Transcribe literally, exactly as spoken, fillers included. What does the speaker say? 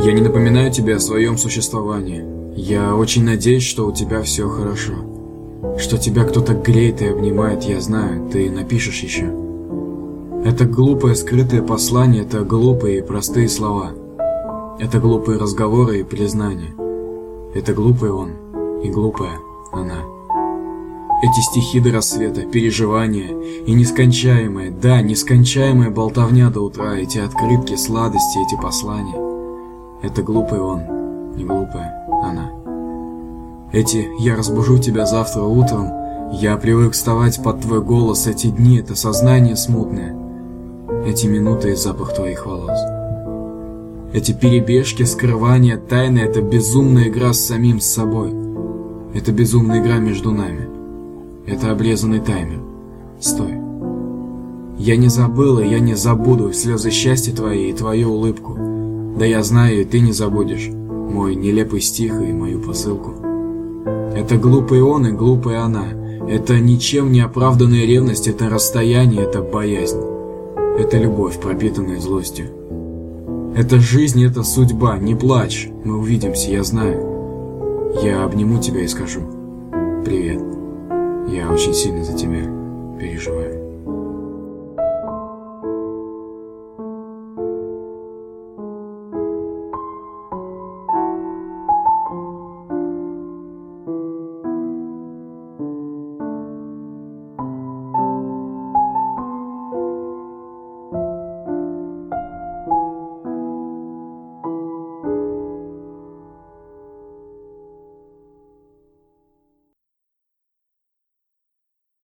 Я не напоминаю тебе о своем существовании. Я очень надеюсь, что у тебя все хорошо. Что тебя кто-то греет и обнимает, я знаю, ты напишешь еще. Это глупое скрытое послание, это глупые и простые слова. Это глупые разговоры и признания. Это глупый он и глупая она. Эти стихи до рассвета, переживания и нескончаемая, да, нескончаемая болтовня до утра, эти открытки, сладости, эти послания. Это глупый он и глупая она. Эти «я разбужу тебя завтра утром», «я привык вставать под твой голос», эти дни, это сознание смутное, эти минуты и запах твоих волос. Эти перебежки, скрывания, тайны, это безумная игра с самим с собой. Это безумная игра между нами. Это обрезанный таймер. Стой. Я не забыл и я не забуду слезы счастья твои и твою улыбку. Да я знаю, и ты не забудешь мой нелепый стих и мою посылку. Это глупый он и глупая она. Это ничем не оправданная ревность, это расстояние, это боязнь. Это любовь, пропитанная злостью. Это жизнь, это судьба, не плачь, мы увидимся, я знаю. Я обниму тебя и скажу: привет, я очень сильно за тебя переживаю.